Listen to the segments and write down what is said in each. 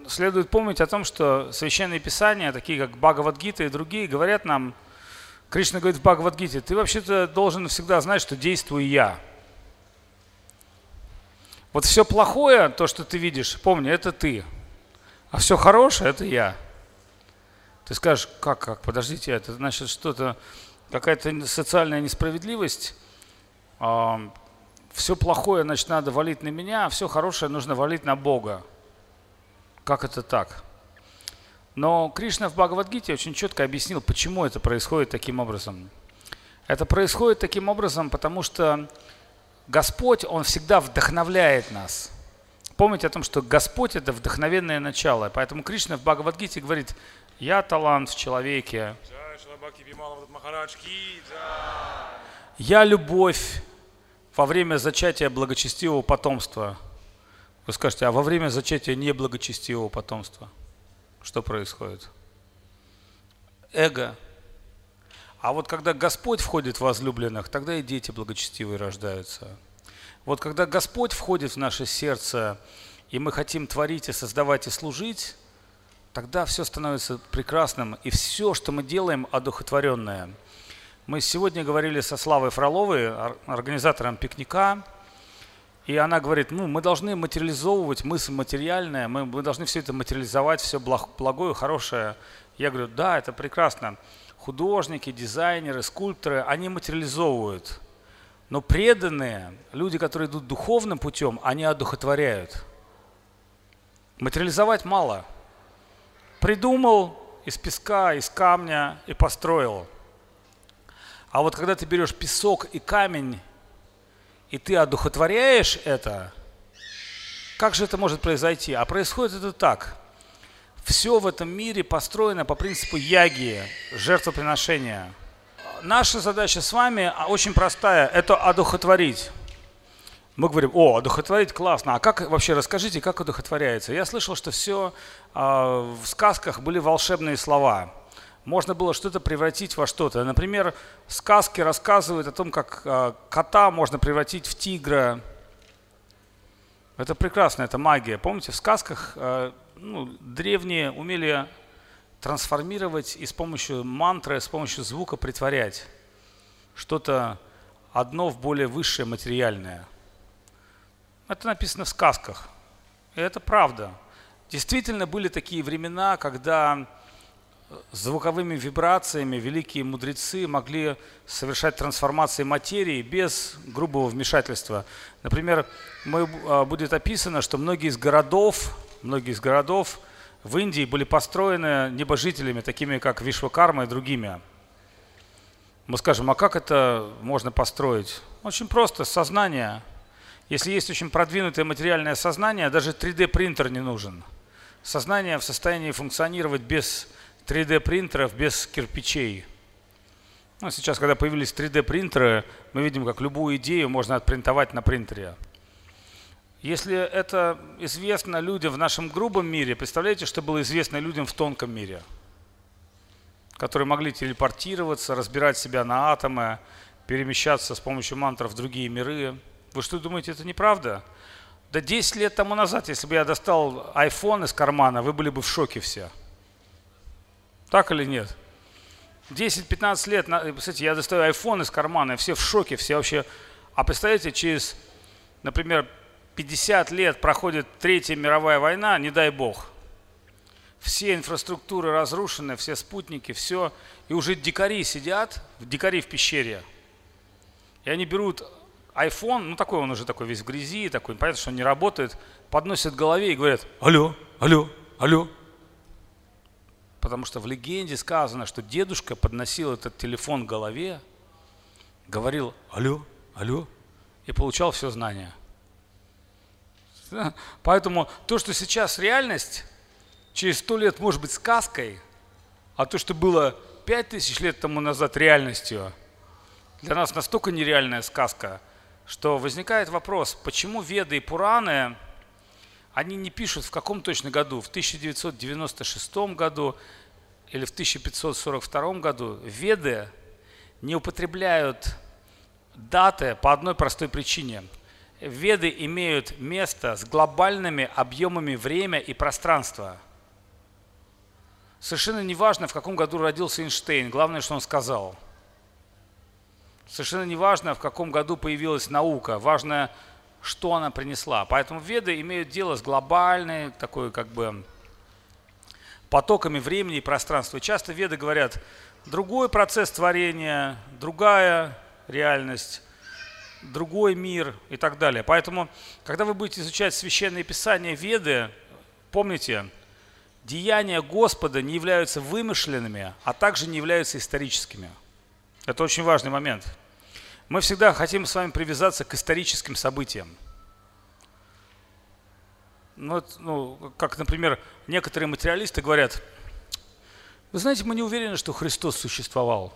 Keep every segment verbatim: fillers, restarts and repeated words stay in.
следует помнить о том, что священные писания, такие как Бхагавад-гита и другие, говорят нам, Кришна говорит в Бхагавад-гите, ты вообще-то должен всегда знать, что действую я. Вот все плохое, то, что ты видишь, помни, это ты. А все хорошее, это я. Ты скажешь, как, как, подождите, это значит что-то, какая-то социальная несправедливость. Все плохое, значит, надо валить на меня, а все хорошее нужно валить на Бога. Как это так? Но Кришна в Бхагавад-гите очень четко объяснил, почему это происходит таким образом. Это происходит таким образом, потому что Господь, Он всегда вдохновляет нас. Помните о том, что Господь – это вдохновенное начало. Поэтому Кришна в Бхагавад-гите говорит, я талант в человеке. Я любовь во время зачатия благочестивого потомства. Вы скажете, а во время зачатия неблагочестивого потомства что происходит? Эго. А вот когда Господь входит в возлюбленных, тогда и дети благочестивые рождаются. Вот когда Господь входит в наше сердце, и мы хотим творить и создавать и служить, тогда все становится прекрасным, и все, что мы делаем, одухотворенное. Мы сегодня говорили со Славой Фроловой, организатором пикника, и она говорит, ну, мы должны материализовывать мысль материальная, мы, мы должны все это материализовать, все благое, хорошее. Я говорю, да, это прекрасно. Художники, дизайнеры, скульпторы, они материализовывают. Но преданные, люди, которые идут духовным путем, они одухотворяют. Материализовать мало. Придумал из песка, из камня и построил. А вот когда ты берешь песок и камень, и ты одухотворяешь это, как же это может произойти? А происходит это так. Все в этом мире построено по принципу яги, жертвоприношения. Наша задача с вами очень простая – это одухотворить. Мы говорим, о, одухотворить классно, а как вообще, расскажите, как одухотворяется? Я слышал, что все э, в сказках были волшебные слова. Можно было что-то превратить во что-то. Например, сказки рассказывают о том, как э, кота можно превратить в тигра. Это прекрасно, это магия. Помните, в сказках э, ну, древние умели трансформировать и с помощью мантры, с помощью звука притворять что-то одно в более высшее материальное. Это написано в сказках. И это правда. Действительно были такие времена, когда звуковыми вибрациями великие мудрецы могли совершать трансформации материи без грубого вмешательства. Например, будет описано, что многие из городов, многие из городов в Индии были построены небожителями, такими как Вишвакарма и другими. Мы скажем, а как это можно построить? Очень просто, сознание. Если есть очень продвинутое материальное сознание, даже три дэ принтер не нужен. Сознание в состоянии функционировать без три дэ принтеров, без кирпичей. Ну, сейчас, когда появились три дэ принтеры, мы видим, как любую идею можно отпринтовать на принтере. Если это известно людям в нашем грубом мире, представляете, что было известно людям в тонком мире, которые могли телепортироваться, разбирать себя на атомы, перемещаться с помощью мантров в другие миры. Вы что думаете, это неправда? Да десять лет тому назад, если бы я достал айфон из кармана, вы были бы в шоке все. Так или нет? десять-пятнадцать лет, кстати, я достаю айфон из кармана, и все в шоке, все вообще. А представляете, через, например, пятьдесят лет проходит Третья мировая война, не дай бог. Все инфраструктуры разрушены, все спутники, все. И уже дикари сидят, дикари в пещере. И они берут айфон, ну такой он уже такой весь в грязи, такой, понятно, что он не работает, подносят к голове и говорят: алло, алло, алло. Потому что в легенде сказано, что дедушка подносил этот телефон к голове, говорил алло, алло, и получал все знания. Поэтому то, что сейчас реальность, через сто лет может быть сказкой, а то, что было пять тысяч лет тому назад реальностью, для нас настолько нереальная сказка, что возникает вопрос, почему Веды и Пураны, они не пишут в каком точно году, в тысяча девятьсот девяносто шестом году или в тысяча пятьсот сорок втором году. Веды не употребляют даты по одной простой причине. Веды имеют место с глобальными объемами времени и пространства. Совершенно не важно, в каком году родился Эйнштейн, главное, что он сказал. Совершенно не важно, в каком году появилась наука, важно, что она принесла. Поэтому веды имеют дело с глобальной, такой как бы потоками времени и пространства. И часто веды говорят, другой процесс творения, другая реальность, другой мир и так далее. Поэтому, когда вы будете изучать Священное Писание, Веды, помните, деяния Господа не являются вымышленными, а также не являются историческими. Это очень важный момент. Мы всегда хотим с вами привязаться к историческим событиям. Ну, ну, как, например, некоторые материалисты говорят, вы знаете, мы не уверены, что Христос существовал.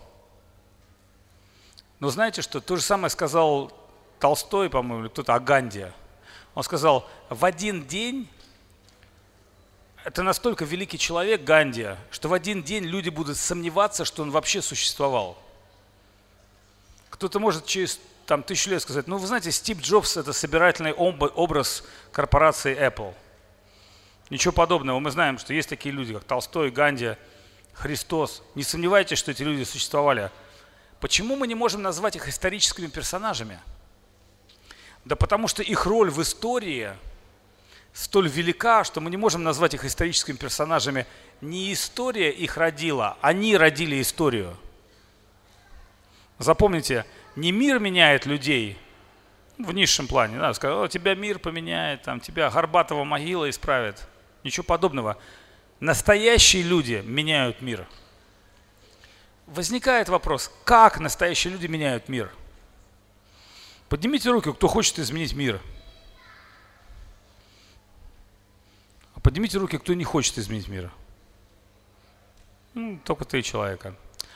Но знаете, что то же самое сказал Толстой, по-моему, или кто-то о Ганди. Он сказал, в один день, это настолько великий человек Ганди, что в один день люди будут сомневаться, что он вообще существовал. Кто-то может через там, тысячу лет сказать, ну вы знаете, Стив Джобс – это собирательный образ корпорации Apple. Ничего подобного. Мы знаем, что есть такие люди, как Толстой, Ганди, Христос. Не сомневайтесь, что эти люди существовали. Почему мы не можем назвать их историческими персонажами? Да потому что их роль в истории столь велика, что мы не можем назвать их историческими персонажами. Не история их родила, они родили историю. Запомните, не мир меняет людей в низшем плане. Да, сказать, о, тебя мир поменяет, там, тебя Горбатова могила исправит. Ничего подобного. Настоящие люди меняют мир. Возникает вопрос, как настоящие люди меняют мир? Поднимите руки, кто хочет изменить мир. А поднимите руки, кто не хочет изменить мир. Ну, только три человека.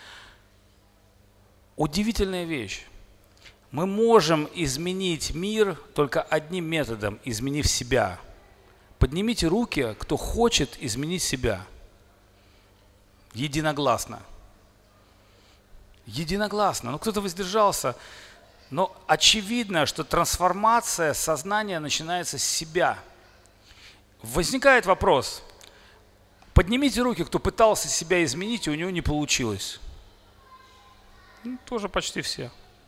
Удивительная вещь. Мы можем изменить мир только одним методом, изменив себя. Поднимите руки, кто хочет изменить себя. Единогласно. Единогласно. Ну, кто-то воздержался. Но очевидно, что трансформация сознания начинается с себя. Возникает вопрос. Поднимите руки, кто пытался себя изменить, и у него не получилось. Ну, тоже почти все.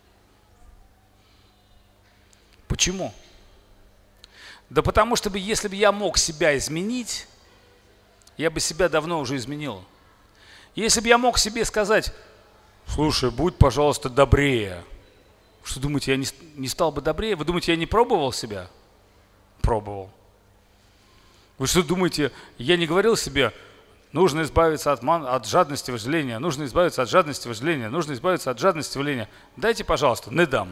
Почему? Да потому что если бы я мог себя изменить, я бы себя давно уже изменил. Если бы я мог себе сказать, слушай, будь, пожалуйста, добрее. Что думаете, я не, не стал бы добрее? Вы думаете, я не пробовал себя? Пробовал. Вы что думаете, я не говорил себе, нужно избавиться от, ман, от жадности вожделения, нужно избавиться от жадности вожделения, нужно избавиться от жадности вожделения. Дайте, пожалуйста, не дам.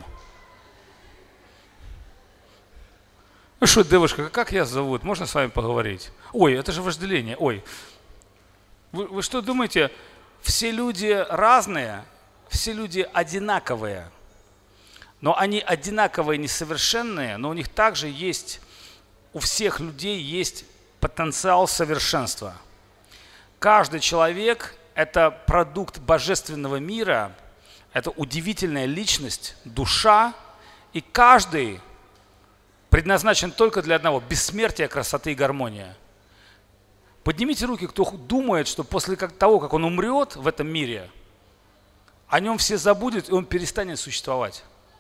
Ну что, девушка, как я зовут? Можно с вами поговорить? Ой, это же вожделение. Ой, вы, вы что думаете, все люди разные, все люди одинаковые, но они одинаковые, несовершенные, но у них также есть, у всех людей есть потенциал совершенства. Каждый человек – это продукт божественного мира, это удивительная личность, душа, и каждый предназначен только для одного – бессмертия, красоты и гармония. Поднимите руки, кто думает, что после того, как он умрет в этом мире, о нем все забудут, и он перестанет существовать.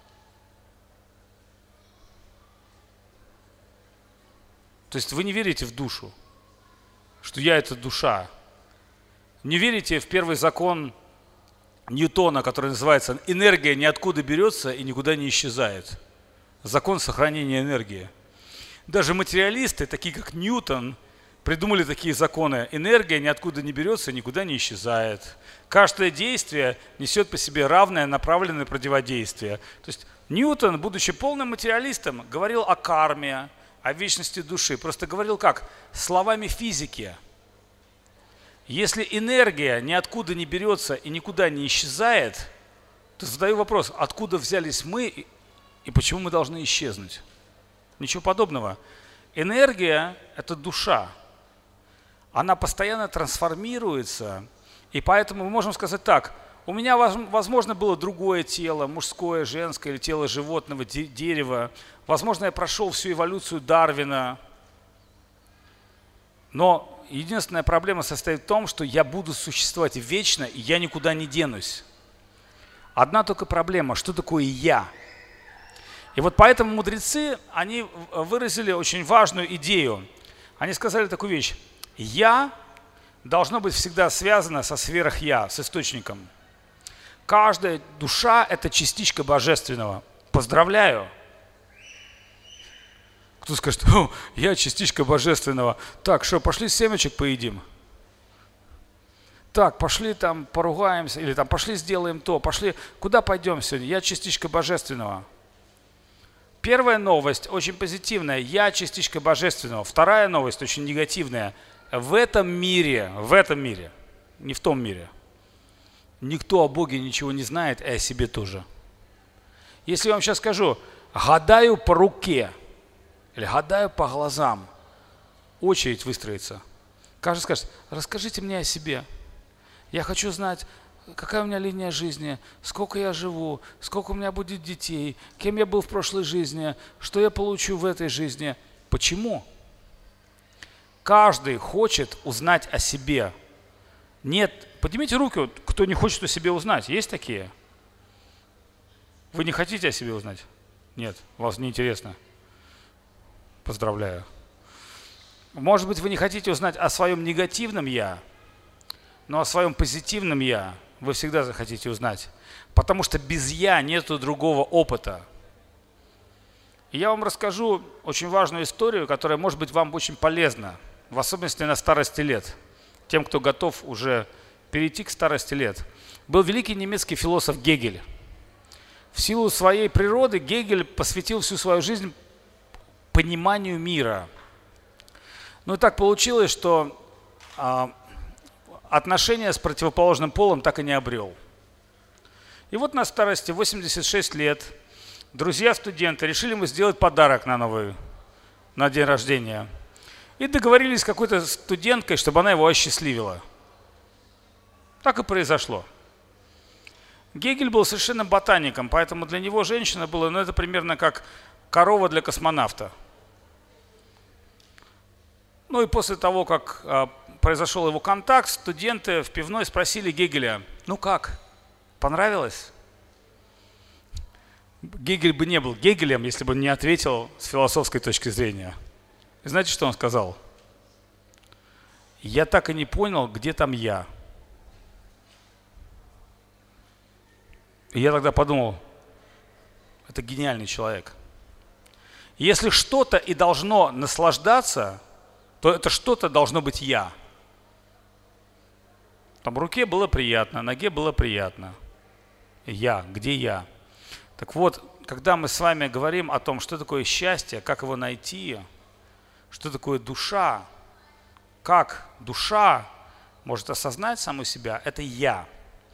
То есть вы не верите в душу, что я – это душа. Не верите в первый закон Ньютона, который называется «энергия ниоткуда берется и никуда не исчезает». Закон сохранения энергии. Даже материалисты, такие как Ньютон, придумали такие законы. Энергия ниоткуда не берется и никуда не исчезает. Каждое действие несет по себе равное направленное противодействие. То есть Ньютон, будучи полным материалистом, говорил о карме, о вечности души. Просто говорил как? Словами физики. Если энергия ниоткуда не берется и никуда не исчезает, то задаю вопрос, откуда взялись мы и почему мы должны исчезнуть? Ничего подобного. Энергия – это душа. Она постоянно трансформируется, и поэтому мы можем сказать так, У меня, возможно, было другое тело, мужское, женское, или тело животного, дерева. Возможно, я прошел всю эволюцию Дарвина. Но единственная проблема состоит в том, что я буду существовать вечно, и я никуда не денусь. Одна только проблема, что такое «я». И вот поэтому мудрецы, они выразили очень важную идею. Они сказали такую вещь. «Я» должно быть всегда связано со сверх-я, с источником. Каждая душа – это частичка божественного. Поздравляю! Кто скажет, о, я частичка божественного. Так, что, пошли семечек поедим? Так, пошли там поругаемся, или там пошли сделаем то, пошли, куда пойдем сегодня? Я частичка божественного. Первая новость очень позитивная. Я частичка божественного. Вторая новость очень негативная. В этом мире, в этом мире, не в том мире, никто о Боге ничего не знает, и о себе тоже. Если я вам сейчас скажу, гадаю по руке, или гадаю по глазам, очередь выстроится. Каждый скажет, расскажите мне о себе. Я хочу знать, какая у меня линия жизни, сколько я живу, сколько у меня будет детей, кем я был в прошлой жизни, что я получу в этой жизни. Почему? Каждый хочет узнать о себе. Нет, поднимите руки, кто не хочет о себе узнать. Есть такие? Вы не хотите о себе узнать? Нет, вас не интересно. Поздравляю. Может быть, вы не хотите узнать о своем негативном «я», но о своем позитивном «я» вы всегда захотите узнать. Потому что без «я» нету другого опыта. И я вам расскажу очень важную историю, которая может быть вам очень полезна, в особенности на старости лет. Тем, кто готов уже перейти к старости лет. Был великий немецкий философ Гегель. В силу своей природы Гегель посвятил всю свою жизнь пониманию мира. Ну и так получилось, что а, отношения с противоположным полом так и не обрел. И вот на старости, восемьдесят шесть лет, друзья-студенты решили ему сделать подарок на новый, на день рождения. И договорились с какой-то студенткой, чтобы она его осчастливила. Так и произошло. Гегель был совершенно ботаником, поэтому для него женщина была, ну это примерно как корова для космонавта. Ну и после того, как а, произошел его контакт, студенты в пивной спросили Гегеля, ну как, понравилось? Гегель бы не был Гегелем, если бы не ответил с философской точки зрения. И знаете, что он сказал? Я так и не понял, где там я. И я тогда подумал, это гениальный человек. Если что-то и должно наслаждаться, то это что-то должно быть я. Там руке было приятно, ноге было приятно. Я, где я? Так вот, когда мы с вами говорим о том, что такое счастье, как его найти, что такое душа, как душа может осознать саму себя, это я.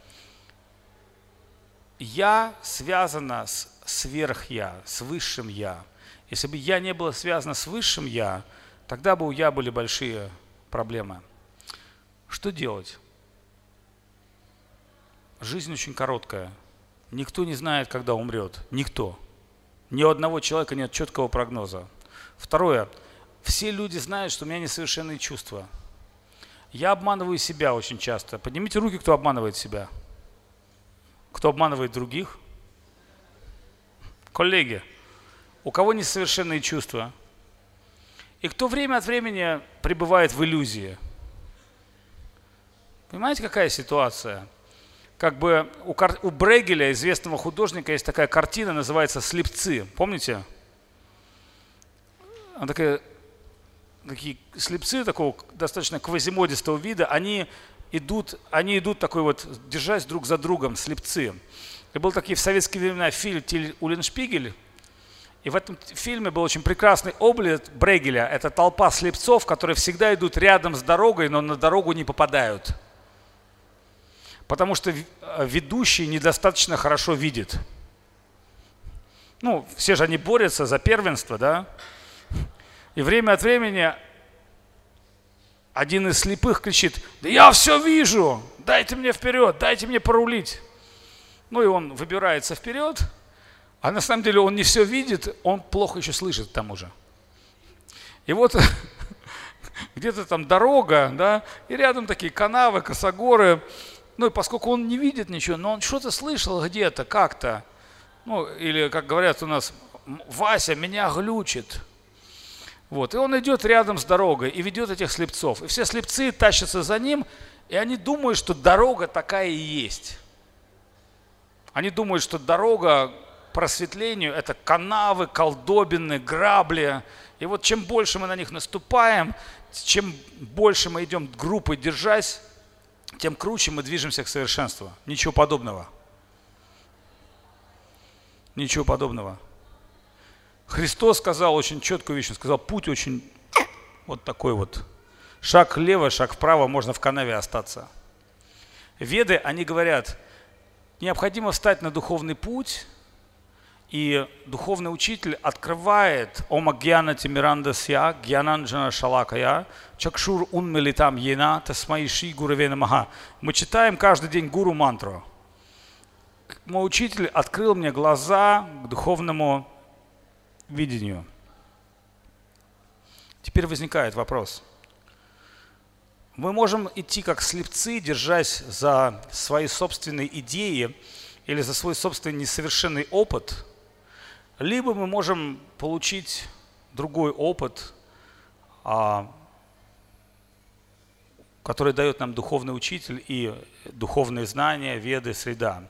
Я связано с сверх-я, с высшим я. Если бы я не было связано с высшим я, тогда бы у я были большие проблемы. Что делать? Жизнь очень короткая. Никто не знает, когда умрет. Никто. Ни у одного человека нет четкого прогноза. Второе. Все люди знают, что у меня несовершенные чувства. Я обманываю себя очень часто. Поднимите руки, кто обманывает себя. Кто обманывает других? Коллеги, у кого несовершенные чувства? И кто время от времени пребывает в иллюзии? Понимаете, какая ситуация? Как бы у, у Брейгеля, известного художника, есть такая картина, называется «Слепцы». Помните? Она такая, такие слепцы такого достаточно квазимодистого вида, они идут, они идут такой вот, держась друг за другом, слепцы. И был такой в советские времена фильм «Тиль Уллиншпигель». И в этом фильме был очень прекрасный облик Брейгеля. Это толпа слепцов, которые всегда идут рядом с дорогой, но на дорогу не попадают. Потому что ведущий недостаточно хорошо видит. Ну, все же они борются за первенство, да? И время от времени один из слепых кричит: «Да я все вижу!» дайте мне вперед, дайте мне порулить. Ну и он выбирается вперед, а на самом деле он не все видит, он плохо еще слышит к тому же. И вот где-то там дорога, да, и рядом такие канавы, косогоры. Ну и поскольку он не видит ничего, но он что-то слышал где-то, как-то. Ну или, как говорят у нас, Вася, меня глючит. Вот, и он идет рядом с дорогой и ведет этих слепцов. И все слепцы тащатся за ним, и они думают, что дорога такая и есть. Они думают, что дорога к просветлению – это канавы, колдобины, грабли. И вот чем больше мы на них наступаем, чем больше мы идем группой держась, тем круче мы движемся к совершенству. Ничего подобного. Ничего подобного. Христос сказал очень четкую вещь, он сказал, путь очень вот такой вот. Шаг влево, шаг вправо, можно в канаве остаться. Веды, они говорят, необходимо встать на духовный путь, и духовный учитель открывает Ома Гьяна Тимирандасья, Гьянанджана Шалакая, Чакшур Унмелитам Йена, Тасмай Ши Гураве Намаха. Мы читаем каждый день гуру мантру. Мой учитель открыл мне глаза к духовному видению. Теперь возникает вопрос. Мы можем идти как слепцы, держась за свои собственные идеи или за свой собственный несовершенный опыт, либо мы можем получить другой опыт, который дает нам духовный учитель и духовные знания, веды, среда.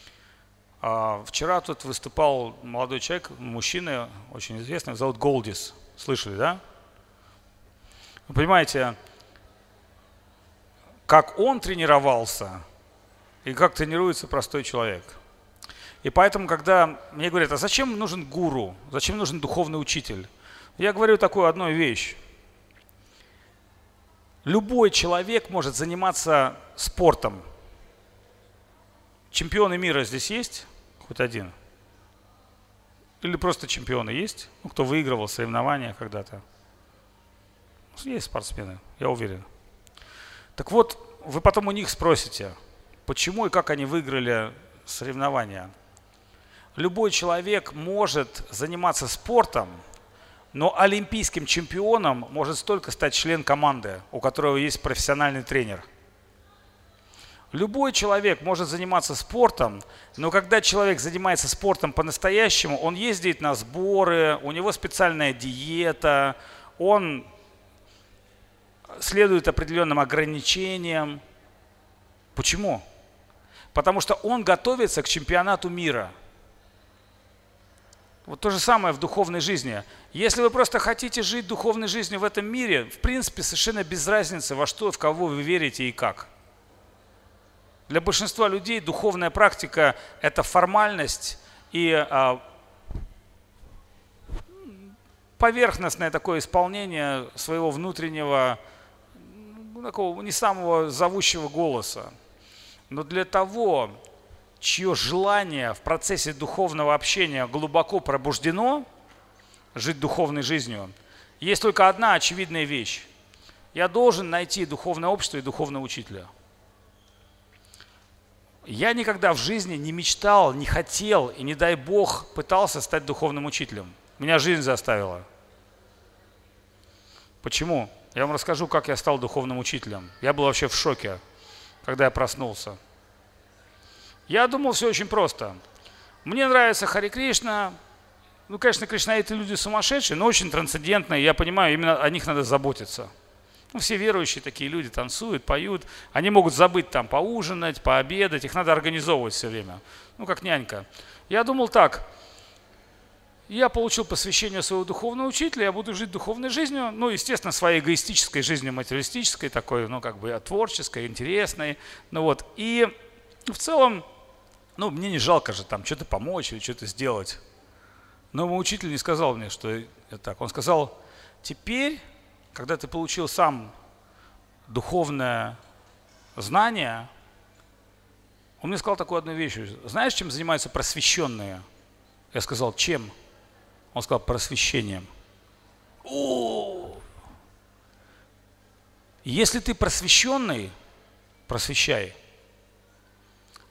Вчера тут выступал молодой человек, мужчина, очень известный, зовут Голдис. Слышали, да? Вы понимаете, как он тренировался и как тренируется простой человек. И поэтому, когда мне говорят, а зачем нужен гуру, зачем нужен духовный учитель? Я говорю такую одну вещь. Любой человек может заниматься спортом. Чемпионы мира здесь есть? Хоть один? Или просто чемпионы есть? Ну, кто выигрывал соревнования когда-то? Есть спортсмены, я уверен. Так вот, вы потом у них спросите, почему и как они выиграли соревнования. Любой человек может заниматься спортом, но олимпийским чемпионом может только стать член команды, у которого есть профессиональный тренер. Любой человек может заниматься спортом, но когда человек занимается спортом по-настоящему, он ездит на сборы, у него специальная диета, он следует определенным ограничениям. Почему? Потому что он готовится к чемпионату мира. Вот то же самое в духовной жизни. Если вы просто хотите жить духовной жизнью в этом мире, в принципе, совершенно без разницы, во что, в кого вы верите и как. Для большинства людей духовная практика – это формальность и а, поверхностное такое исполнение своего внутреннего, ну, такого не самого зовущего голоса. Но для того, чье желание в процессе духовного общения глубоко пробуждено, жить духовной жизнью, есть только одна очевидная вещь. Я должен найти духовное общество и духовного учителя. Я никогда в жизни не мечтал, не хотел и, не дай Бог, пытался стать духовным учителем. Меня жизнь заставила. Почему? Я вам расскажу, как я стал духовным учителем. Я был вообще в шоке, когда я проснулся. Я думал, все очень просто. Мне нравится Харе Кришна. Ну, конечно, кришнаиты люди сумасшедшие, но очень трансцендентные. Я понимаю, именно о них надо заботиться. Ну, все верующие такие люди танцуют, поют. Они могут забыть там поужинать, пообедать. Их надо организовывать все время. Ну, как нянька. Я думал так. Я получил посвящение своего духовного учителя, я буду жить духовной жизнью. Ну, естественно, своей эгоистической жизнью, материалистической, такой, ну, как бы творческой, интересной. Ну, вот. И в целом, ну, мне не жалко же там что-то помочь или что-то сделать. Но мой учитель не сказал мне, что это так. Он сказал, теперь, когда ты получил сам духовное знание, он мне сказал такую одну вещь. Знаешь, чем занимаются просвещенные? Я сказал, чем? Он сказал, просвещением. О! Если ты просвещенный, просвещай.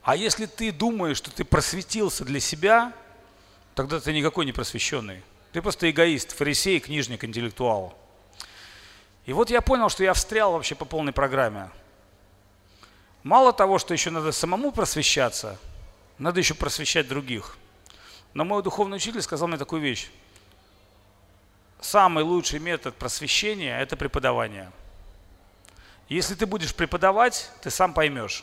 А если ты думаешь, что ты просветился для себя, тогда ты никакой не просвещенный. Ты просто эгоист, фарисей, книжник, интеллектуал. И вот я понял, что я встрял вообще по полной программе. Мало того, что еще надо самому просвещаться, надо еще просвещать других. Но мой духовный учитель сказал мне такую вещь. Самый лучший метод просвещения – это преподавание. Если ты будешь преподавать, ты сам поймешь.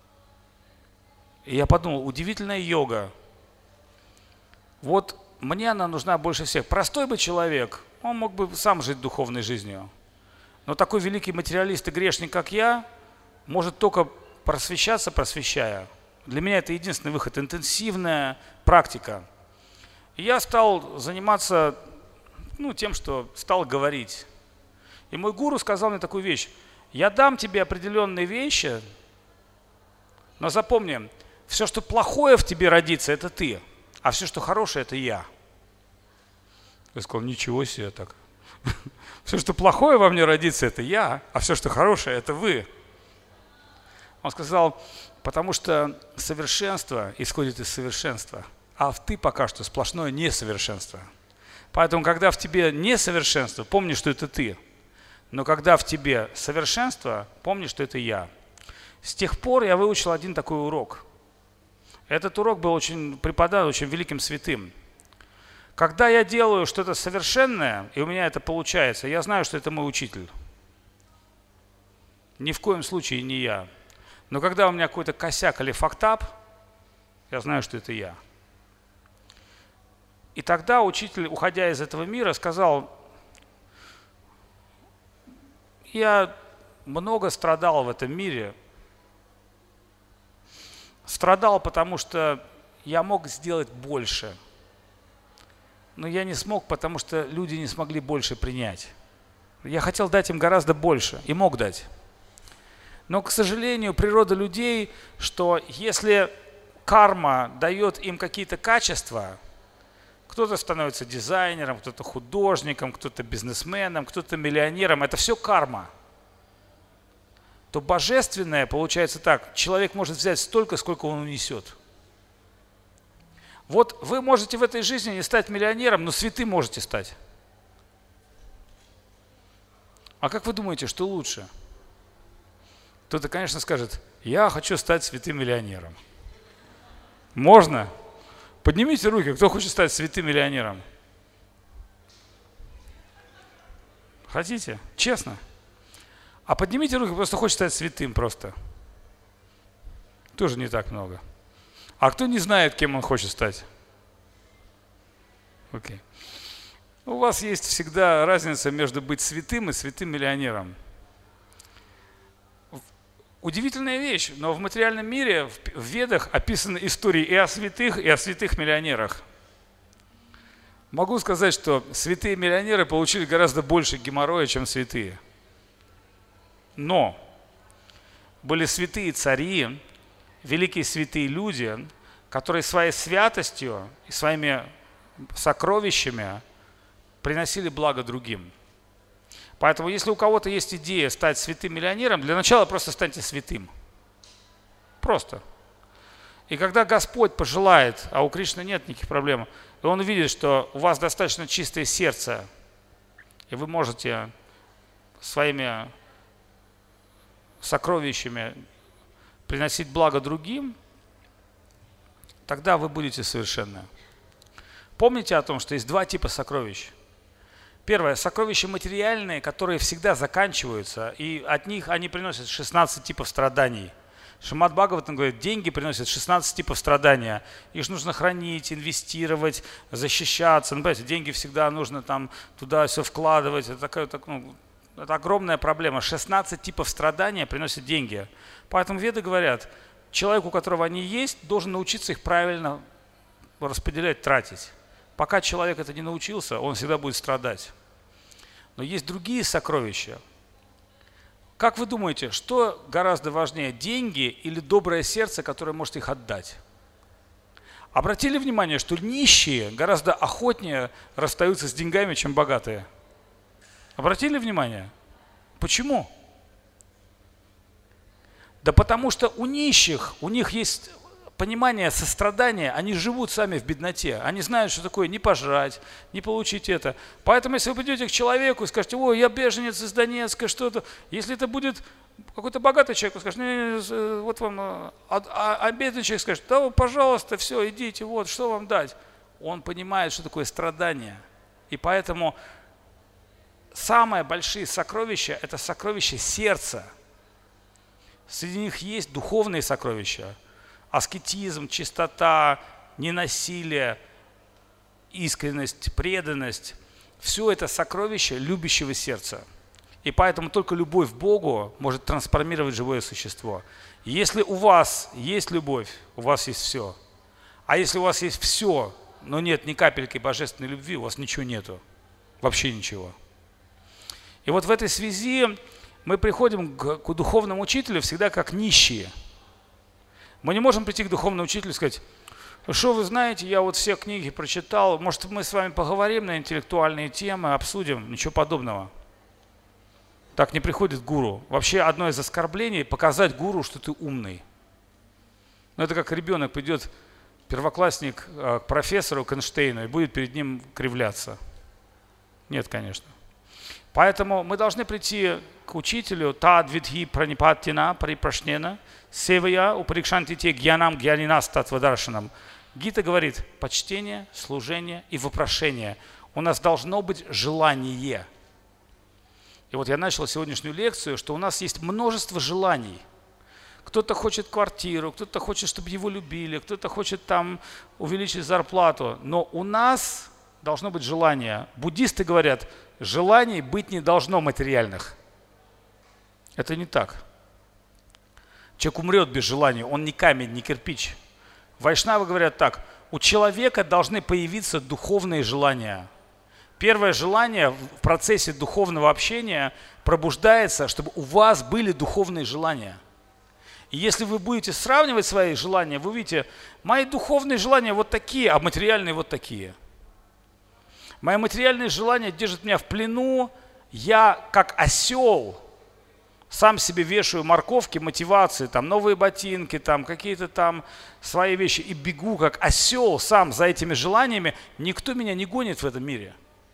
И я подумал, удивительная йога. Вот мне она нужна больше всех. Простой бы человек, он мог бы сам жить духовной жизнью. Но такой великий материалист и грешник, как я, может только просвещаться, просвещая. Для меня это единственный выход, интенсивная практика. И я стал заниматься ну, тем, что стал говорить. И мой гуру сказал мне такую вещь. Я дам тебе определенные вещи, но запомни, все, что плохое в тебе родится, это ты, а все, что хорошее, это я. Я сказал, ничего себе так. Все, что плохое во мне родится, это я, а все, что хорошее, это вы. Он сказал, потому что совершенство исходит из совершенства, а ты пока что сплошное несовершенство. Поэтому, когда в тебе несовершенство, помни, что это ты. Но когда в тебе совершенство, помни, что это я. С тех пор я выучил один такой урок. Этот урок был очень преподан, очень великим святым. Когда я делаю что-то совершенное, и у меня это получается, я знаю, что это мой учитель. Ни в коем случае не я. Но когда у меня какой-то косяк или фактап, я знаю, что это я. И тогда учитель, уходя из этого мира, сказал, я много страдал в этом мире. Страдал, потому что я мог сделать больше. Но я не смог, потому что люди не смогли больше принять. Я хотел дать им гораздо больше и мог дать. Но, к сожалению, природа людей, что если карма дает им какие-то качества, кто-то становится дизайнером, кто-то художником, кто-то бизнесменом, кто-то миллионером, это все карма. То божественное получается так, человек может взять столько, сколько он унесет. Вот вы можете в этой жизни не стать миллионером, но святым можете стать. А как вы думаете, что лучше? Кто-то, конечно, скажет, я хочу стать святым миллионером. Можно? Поднимите руки, кто хочет стать святым миллионером. Хотите? Честно? А поднимите руки, просто хочет стать святым просто. Тоже не так много. А кто не знает, кем он хочет стать? Окей. У вас есть всегда разница между быть святым и святым миллионером. Удивительная вещь, но в материальном мире, в Ведах описаны истории и о святых, и о святых миллионерах. Могу сказать, что святые миллионеры получили гораздо больше геморроя, чем святые. Но были святые цари, великие святые люди, которые своей святостью и своими сокровищами приносили благо другим. Поэтому, если у кого-то есть идея стать святым миллионером, для начала просто станьте святым. Просто. И когда Господь пожелает, а у Кришны нет никаких проблем, и Он увидит, что у вас достаточно чистое сердце, и вы можете своими сокровищами приносить благо другим, тогда вы будете совершенны. Помните о том, что есть два типа сокровищ. Первое – сокровища материальные, которые всегда заканчиваются, и от них они приносят шестнадцать типов страданий. Шримад Бхагаватам говорит, деньги приносят шестнадцать типов страдания. Их же нужно хранить, инвестировать, защищаться. Ну, понимаете, деньги всегда нужно там туда все вкладывать. Это, такая, так, ну, это огромная проблема. шестнадцать типов страдания приносят деньги. Поэтому веды говорят, человек, у которого они есть, должен научиться их правильно распределять, тратить. Пока человек это не научился, он всегда будет страдать. Но есть другие сокровища. Как вы думаете, что гораздо важнее, деньги или доброе сердце, которое может их отдать? Обратили внимание, что нищие гораздо охотнее расстаются с деньгами, чем богатые? Обратили внимание? Почему? Да потому что у нищих, у них есть понимания, сострадания, они живут сами в бедноте. Они знают, что такое не пожрать, не получить это. Поэтому, если вы придете к человеку и скажете: ой, я беженец из Донецка, что-то, если это будет какой-то богатый человек, он скажет: не, вот вам, а, а, а бедный человек скажет: да, пожалуйста, все, идите, вот, что вам дать. Он понимает, что такое страдание. И поэтому самые большие сокровища – это сокровища сердца. Среди них есть духовные сокровища. Аскетизм, чистота, ненасилие, искренность, преданность – все это сокровища любящего сердца. И поэтому только любовь к Богу может трансформировать живое существо. Если у вас есть любовь, у вас есть все. А если у вас есть все, но нет ни капельки божественной любви, у вас ничего нету. Вообще ничего. И вот в этой связи мы приходим к, к духовному учителю всегда как нищие. Мы не можем прийти к духовному учителю и сказать: что вы знаете, я вот все книги прочитал, может, мы с вами поговорим на интеллектуальные темы, обсудим. Ничего подобного. Так не приходит гуру. Вообще одно из оскорблений – показать гуру, что ты умный. Но это как ребенок придет, первоклассник, к профессору, к Эйнштейну, и будет перед ним кривляться. Нет, конечно. Поэтому мы должны прийти к учителю тад видхи пранипаттина парипрашнена севая уприкшантите гьянам гьянинас татвадаршанам. Гита говорит: почтение, служение и вопрошение. У нас должно быть желание. И вот я начал сегодняшнюю лекцию, что у нас есть множество желаний. Кто-то хочет квартиру, кто-то хочет, чтобы его любили, кто-то хочет там увеличить зарплату. Но у нас должно быть желание. Буддисты говорят: желаний быть не должно материальных. Это не так. Человек умрет без желания, он не камень, не кирпич. Вайшнавы говорят так: у человека должны появиться духовные желания. Первое желание в процессе духовного общения пробуждается, чтобы у вас были духовные желания. И если вы будете сравнивать свои желания, вы увидите: мои духовные желания вот такие, а материальные вот такие. Мои материальные желания держат меня в плену, я как осел сам себе вешаю морковки, мотивации, там новые ботинки, там какие-то там свои вещи и бегу как осел сам за этими желаниями. Никто меня не гонит в этом мире.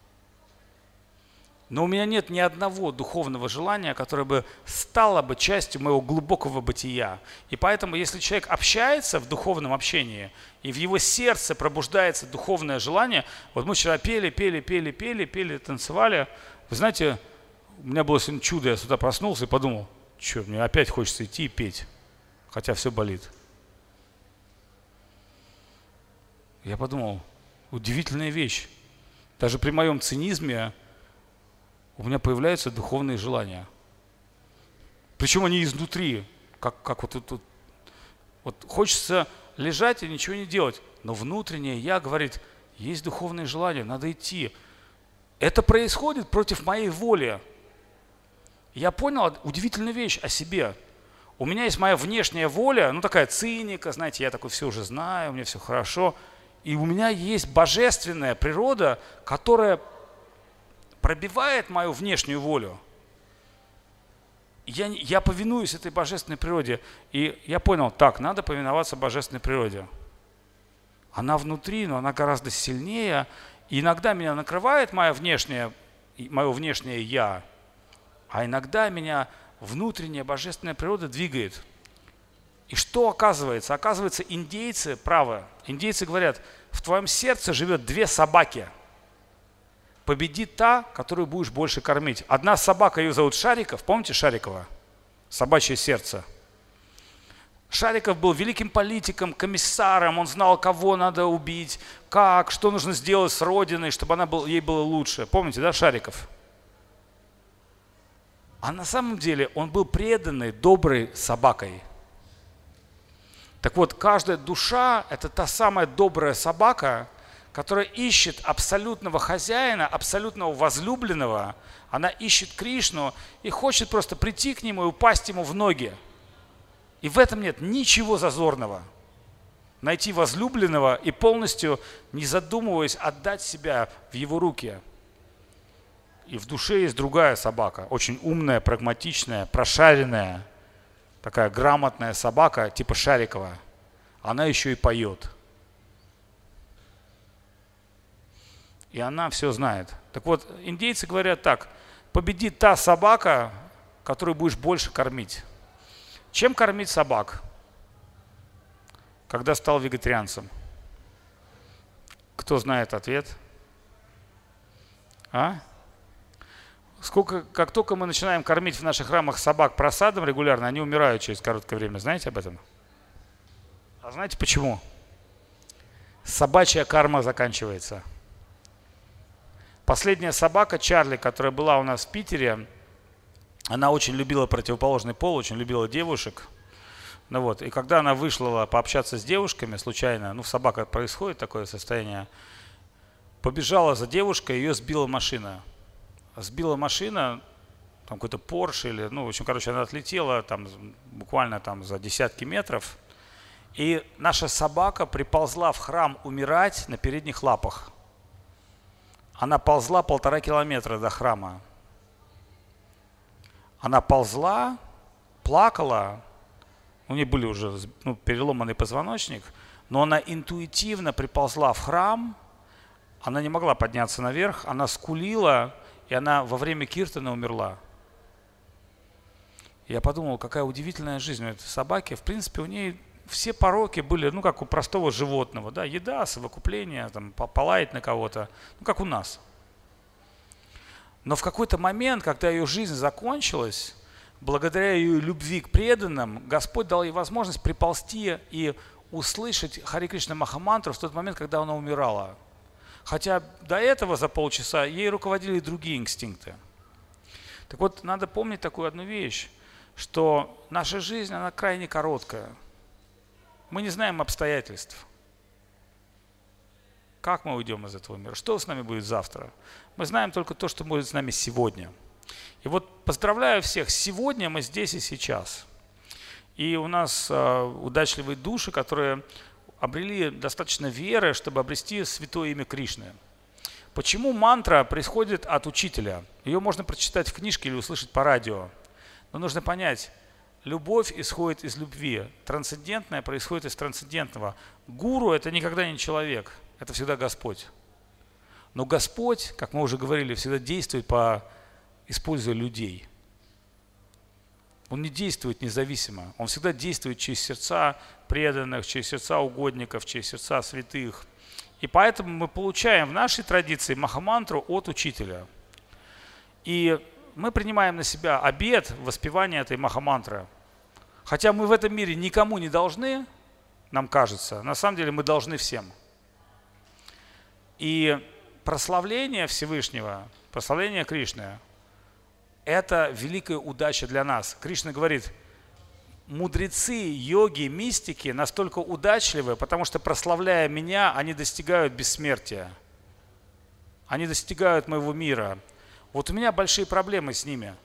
Но у меня нет ни одного духовного желания, которое бы стало бы частью моего глубокого бытия. И поэтому, если человек общается в духовном общении, и в его сердце пробуждается духовное желание, вот мы вчера пели, пели, пели, пели, пели, танцевали. Вы знаете, у меня было сегодня чудо, я с утра проснулся и подумал: что, мне опять хочется идти и петь, хотя все болит. Я подумал: удивительная вещь. Даже при моем цинизме у меня появляются духовные желания. Причем они изнутри, как, как вот тут. Вот хочется лежать и ничего не делать. Но внутреннее я говорит: есть духовные желания, надо идти. Это происходит против моей воли. Я понял удивительную вещь о себе. У меня есть моя внешняя воля, ну такая циника, знаете, я такой все уже знаю, у меня все хорошо. И у меня есть божественная природа, которая пробивает мою внешнюю волю. Я, я повинуюсь этой божественной природе. И я понял: так, надо повиноваться божественной природе. Она внутри, но она гораздо сильнее. И иногда меня накрывает моя внешняя, мое внешнее «я», а иногда меня внутренняя божественная природа двигает. И что оказывается? Оказывается, индейцы правы. Индейцы говорят: в твоем сердце живет две собаки. Победит та, которую будешь больше кормить. Одна собака, ее зовут Шариков. Помните Шарикова? Собачье сердце. Шариков был великим политиком, комиссаром. Он знал, кого надо убить, как, что нужно сделать с Родиной, чтобы она был, ей было лучше. Помните, да, Шариков? А на самом деле он был преданной, доброй собакой. Так вот, каждая душа – это та самая добрая собака, которая ищет абсолютного хозяина, абсолютного возлюбленного. Она ищет Кришну и хочет просто прийти к нему и упасть ему в ноги. И в этом нет ничего зазорного. Найти возлюбленного и полностью, не задумываясь, отдать себя в его руки. И в душе есть другая собака, очень умная, прагматичная, прошаренная, такая грамотная собака типа Шарикова. она еще и поет. И она все знает. Так вот, индейцы говорят так: победит та собака, которую будешь больше кормить. Чем кормить собак, когда стал вегетарианцем? Кто знает ответ? А? Сколько, как только мы начинаем кормить в наших храмах собак просадом регулярно, они умирают через короткое время. Знаете об этом? А знаете почему? Собачья карма заканчивается. Последняя собака, Чарли, которая была у нас в Питере, она очень любила противоположный пол, очень любила девушек. Ну вот, и когда она вышла пообщаться с девушками случайно, ну в собаках происходит такое состояние, побежала за девушкой, ее сбила машина. Сбила машина, там какой-то Порш или, ну в общем, короче, она отлетела там буквально там за десятки метров. И наша собака приползла в храм умирать на передних лапах. Она ползла полтора километра до храма. Она ползла, плакала, у нее были уже ну, переломанный позвоночник, но она интуитивно приползла в храм, она не могла подняться наверх, она скулила, и она во время киртана умерла. Я подумал, какая удивительная жизнь у этой собаки. В принципе, у нее все пороки были, ну, как у простого животного, да, еда, совокупление, там, полаять на кого-то, ну, как у нас. Но в какой-то момент, когда ее жизнь закончилась, благодаря ее любви к преданным, Господь дал ей возможность приползти и услышать Харе Кришна Махамантру в тот момент, когда она умирала. Хотя до этого за полчаса ей руководили другие инстинкты. Так вот, надо помнить такую одну вещь, что наша жизнь, она крайне короткая. Мы не знаем обстоятельств. Как мы уйдем из этого мира? Что с нами будет завтра? Мы знаем только то, что будет с нами сегодня. И вот поздравляю всех, сегодня мы здесь и сейчас. И у нас э, удачливые души, которые обрели достаточно веры, чтобы обрести святое имя Кришны. Почему мантра происходит от учителя? Ее можно прочитать в книжке или услышать по радио. Но нужно понять, любовь исходит из любви, трансцендентное происходит из трансцендентного. Гуру – это никогда не человек, это всегда Господь. Но Господь, как мы уже говорили, всегда действует, по, используя людей. Он не действует независимо, он всегда действует через сердца преданных, через сердца угодников, через сердца святых. И поэтому мы получаем в нашей традиции Махамантру от учителя. И мы принимаем на себя обет воспевания этой Махамантры. Хотя мы в этом мире никому не должны, нам кажется, на самом деле мы должны всем. И прославление Всевышнего, прославление Кришны – это великая удача для нас. Кришна говорит, мудрецы, йоги, мистики настолько удачливы, потому что, прославляя меня, они достигают бессмертия. Они достигают моего мира. Вот у меня большие проблемы с ними.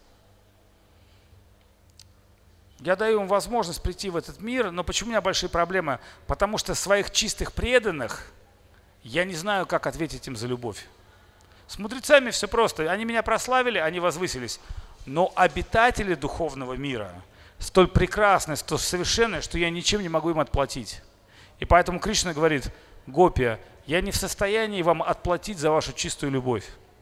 Я даю им возможность прийти в этот мир, но почему у меня большие проблемы? Потому что своих чистых преданных я не знаю, как ответить им за любовь. С мудрецами все просто. Они меня прославили, они возвысились. Но обитатели духовного мира столь прекрасны, столь совершенны, что я ничем не могу им отплатить. И поэтому Кришна говорит, гопи, я не в состоянии вам отплатить за вашу чистую любовь.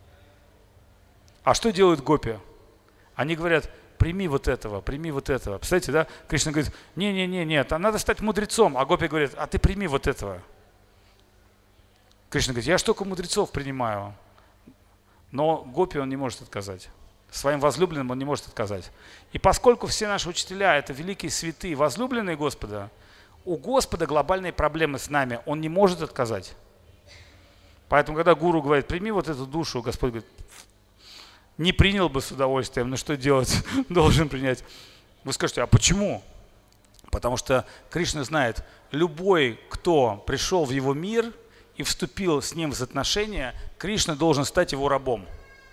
А что делают гопи? Они говорят, прими вот этого, прими вот этого. Представляете, да? Кришна говорит, не-не-не, нет, надо стать мудрецом. А гопи говорят, а ты прими вот этого. Кришна говорит, я ж только мудрецов принимаю. Но гопи он не может отказать. Своим возлюбленным он не может отказать. И поскольку все наши учителя – это великие святые, возлюбленные Господа, у Господа глобальные проблемы с нами, он не может отказать. Поэтому, когда гуру говорит, прими вот эту душу, Господь говорит, не принял бы с удовольствием, но что делать, должен принять. Вы скажете, а почему? Потому что Кришна знает, любой, кто пришел в его мир и вступил с ним в отношения, Кришна должен стать его рабом.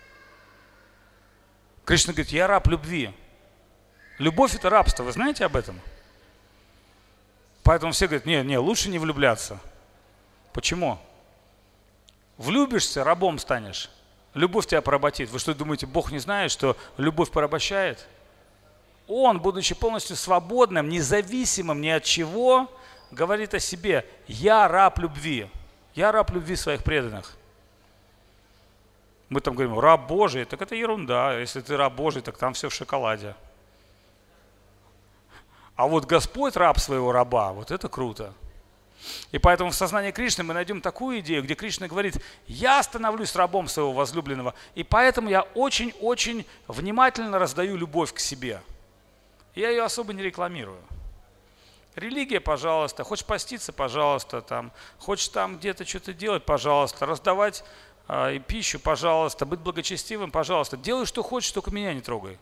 Кришна говорит, я раб любви. Любовь – это рабство, вы знаете об этом? Поэтому все говорят, не, не, лучше не влюбляться. Почему? Влюбишься, рабом станешь. Любовь тебя поработит. Вы что, думаете, Бог не знает, что любовь порабощает? Он, будучи полностью свободным, независимым ни от чего, говорит о себе: «Я раб любви». Я раб любви своих преданных. Мы там говорим: раб Божий, так это ерунда. Если ты раб Божий, так там все в шоколаде. А вот Господь раб своего раба, вот это круто. И поэтому в сознании Кришны мы найдем такую идею, где Кришна говорит: я становлюсь рабом своего возлюбленного, и поэтому я очень-очень внимательно раздаю любовь к себе. Я ее особо не рекламирую. Религия, пожалуйста, хочешь поститься, пожалуйста, там, хочешь там где-то что-то делать, пожалуйста, раздавать э, пищу, пожалуйста, быть благочестивым, пожалуйста. Делай, что хочешь, только меня не трогай.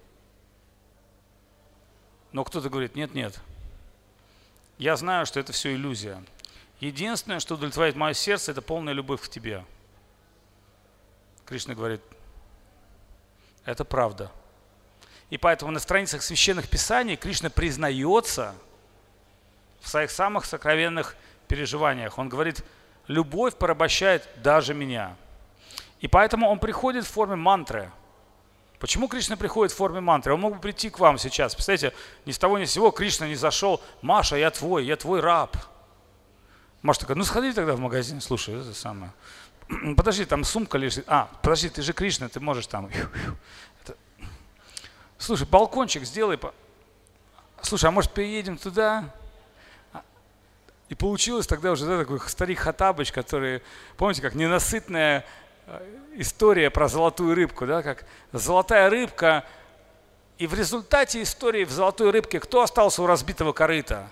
Но кто-то говорит: нет-нет, я знаю, что это все иллюзия. Единственное, что удовлетворяет мое сердце, это полная любовь к тебе. Кришна говорит: это правда. И поэтому на страницах священных писаний Кришна признается в своих самых сокровенных переживаниях. Он говорит: любовь порабощает даже меня. И поэтому он приходит в форме мантры. Почему Кришна приходит в форме мантры? Он мог бы прийти к вам сейчас. Представляете, ни с того ни с сего Кришна не зашел: Маша, я твой, я твой раб. Маша такая: ну сходи тогда в магазин, слушай, это самое. Подожди, там сумка лежит. А, подожди, ты же Кришна, ты можешь там. Это... Слушай, балкончик сделай. Слушай, а может переедем туда? И получилось тогда уже, да, такой старик Хаттабыч, который, помните, как ненасытная история про золотую рыбку, да, как золотая рыбка, и в результате истории в золотой рыбке кто остался у разбитого корыта?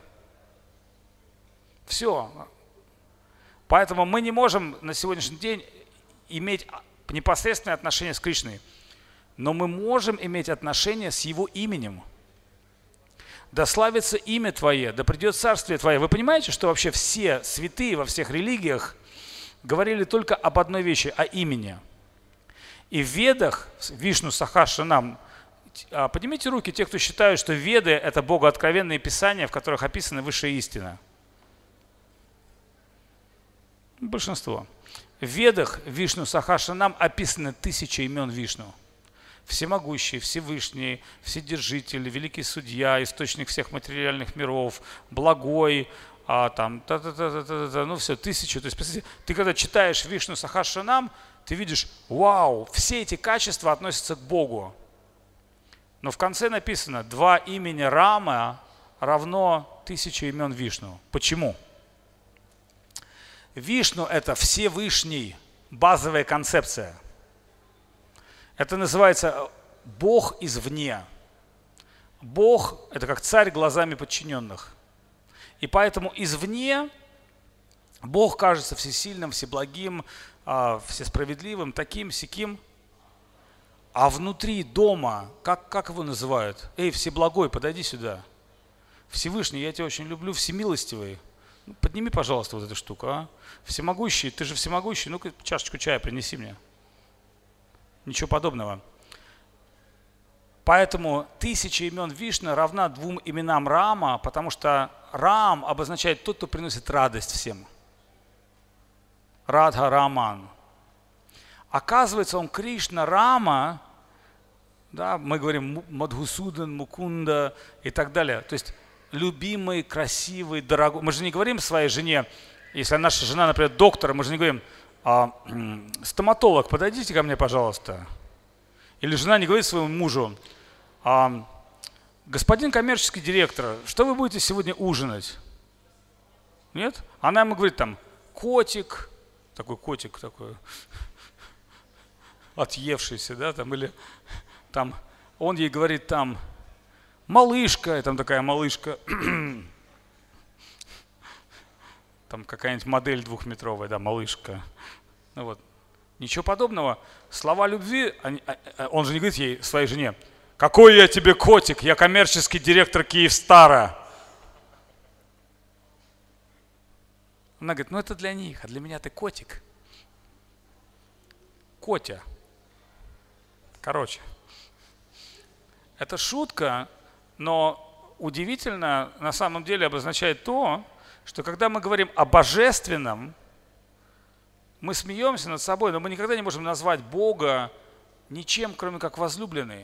Все. Поэтому мы не можем на сегодняшний день иметь непосредственное отношение с Кришной, но мы можем иметь отношение с Его именем. Да славится имя Твое, да придет царствие Твое. Вы понимаете, что вообще все святые во всех религиях говорили только об одной вещи, о имени. И в Ведах, Вишну Сахасранам, поднимите руки те, кто считают, что Веды – это богооткровенные писания, в которых описана высшая истина. Большинство. В Ведах, Вишну Сахасранам, описаны тысячи имен Вишну. Всемогущий, Всевышний, Вседержитель, Великий Судья, Источник всех материальных миров, Благой, а, там, та -та -та -та -та -та, ну все, тысячи. То есть, представьте, ты когда читаешь Вишну Сахасранам, ты видишь: вау, все эти качества относятся к Богу. Но в конце написано: два имени Рама равно тысяче имен Вишну. Почему? Вишну – это Всевышний, базовая концепция. Это называется Бог извне. Бог – это как царь глазами подчиненных. И поэтому извне Бог кажется всесильным, всеблагим, всесправедливым, таким, сяким. А внутри дома, как, как его называют? Эй, Всеблагой, подойди сюда. Всевышний, я тебя очень люблю, всемилостивый. Ну, подними, пожалуйста, вот эту штуку. А? Всемогущий, ты же всемогущий, ну-ка чашечку чая принеси мне. Ничего подобного. Поэтому тысяча имен Вишны равна двум именам Рама, потому что Рам обозначает тот, кто приносит радость всем. Радха Раман. Оказывается, он Кришна Рама, да, мы говорим Мадхусудан, Мукунда и так далее. То есть любимый, красивый, дорогой. Мы же не говорим своей жене, если наша жена, например, доктор, мы же не говорим: а, стоматолог, подойдите ко мне, пожалуйста. Или жена не говорит своему мужу: а, господин коммерческий директор, что вы будете сегодня ужинать? Нет? Она ему говорит там: котик, такой котик такой, отъевшийся, да, там, или там, он ей говорит там: малышка, и там такая малышка, там какая-нибудь модель двухметровая, да, малышка. Ну вот. Ничего подобного. Слова любви, он же не говорит ей, своей жене: какой я тебе котик, я коммерческий директор Киевстара. Она говорит: ну это для них, а для меня ты котик. Котя. Короче. Это шутка, но удивительно на самом деле обозначает то, что когда мы говорим о божественном, мы смеемся над собой, но мы никогда не можем назвать Бога ничем, кроме как возлюбленный.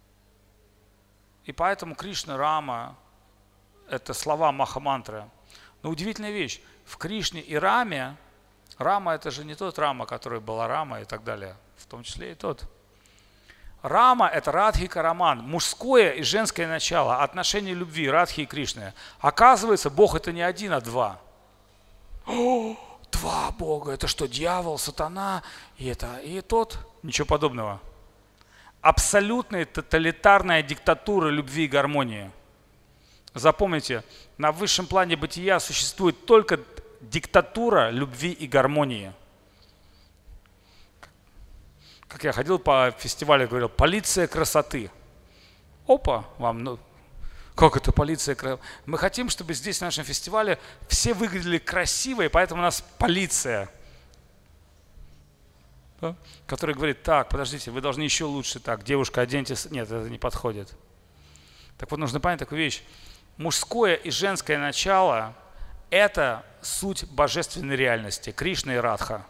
И поэтому Кришна Рама – это слова Махамантры. Но удивительная вещь. В Кришне и Раме, Рама это же не тот Рама, который была Рама и так далее, в том числе и тот. Рама это Радхика Раман, мужское и женское начало, отношение любви Радхи и Кришны. Оказывается, Бог это не один, а два. О, два Бога, это что, дьявол, сатана и это, и тот? Ничего подобного. Абсолютная тоталитарная диктатура любви и гармонии. Запомните, на высшем плане бытия существует только диктатура любви и гармонии. Как я ходил по фестивалю, говорил, полиция красоты. Опа, вам, ну, как это полиция красоты? Мы хотим, чтобы здесь, на нашем фестивале, все выглядели красиво, и поэтому у нас полиция. Да? Который говорит, так, подождите, вы должны еще лучше так, девушка, оденьтесь. Нет, это не подходит. Так вот, нужно понять такую вещь. Мужское и женское начало – это суть божественной реальности, Кришна и Радха.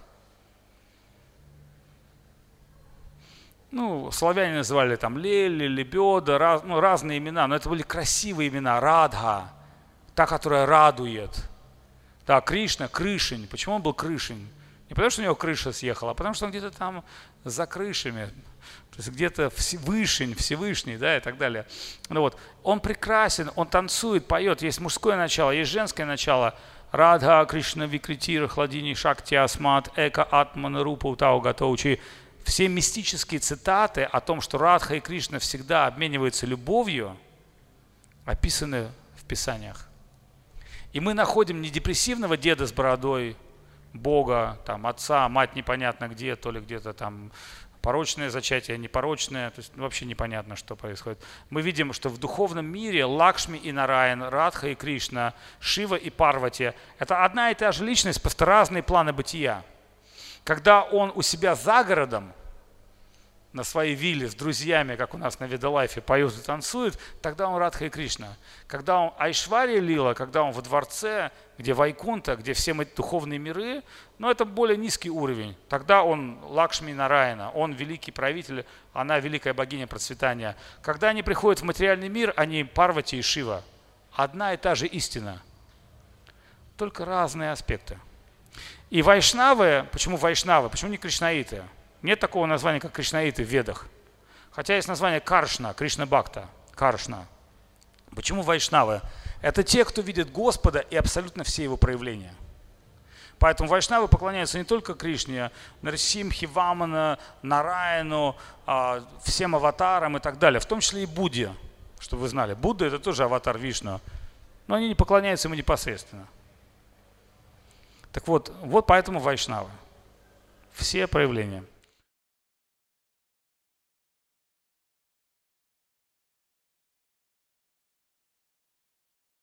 Ну, славяне называли там Лели, Лебеда, раз, ну, разные имена, но это были красивые имена. Радха, та, которая радует. Да, Кришна, Крышень. Почему он был Крышень? Не потому, что у него крыша съехала, а потому, что он где-то там за крышами, то есть где-то Всевышний, Всевышний, да, и так далее. Ну вот, он прекрасен, он танцует, поет, есть мужское начало, есть женское начало. Радха, Кришна, Викритира, Хладини, Шакти, Асмат, Эка, Атмана, Рупа, Утау, Гатоучи. Все мистические цитаты о том, что Радха и Кришна всегда обмениваются любовью, описаны в Писаниях. И мы находим не депрессивного деда с бородой, Бога, там, отца, мать непонятно где, то ли где-то там порочное зачатие, непорочное, то есть вообще непонятно, что происходит. Мы видим, что в духовном мире Лакшми и Нараян, Радха и Кришна, Шива и Парвати – это одна и та же личность, просто разные планы бытия. Когда он у себя за городом, на своей вилле с друзьями, как у нас на Ведалайфе, поет и танцует, тогда он Радха и Кришна. Когда он Айшвария Лила, когда он во дворце, где Вайкунта, где все эти духовные миры, но это более низкий уровень. Тогда он Лакшми Нараяна, он великий правитель, она великая богиня процветания. Когда они приходят в материальный мир, они Парвати и Шива. Одна и та же истина, только разные аспекты. И вайшнавы, почему вайшнавы, почему не кришнаиты? Нет такого названия, как кришнаиты в Ведах. Хотя есть название Каршна, Кришна Бхакта, Каршна. Почему вайшнавы? Это те, кто видит Господа и абсолютно все его проявления. Поэтому вайшнавы поклоняются не только Кришне, Нарсимхи, Вамана, Нараяну, всем аватарам и так далее, в том числе и Будде, чтобы вы знали. Будда – это тоже аватар Вишну, но они не поклоняются ему непосредственно. Так вот, вот поэтому вайшнавы. Все проявления.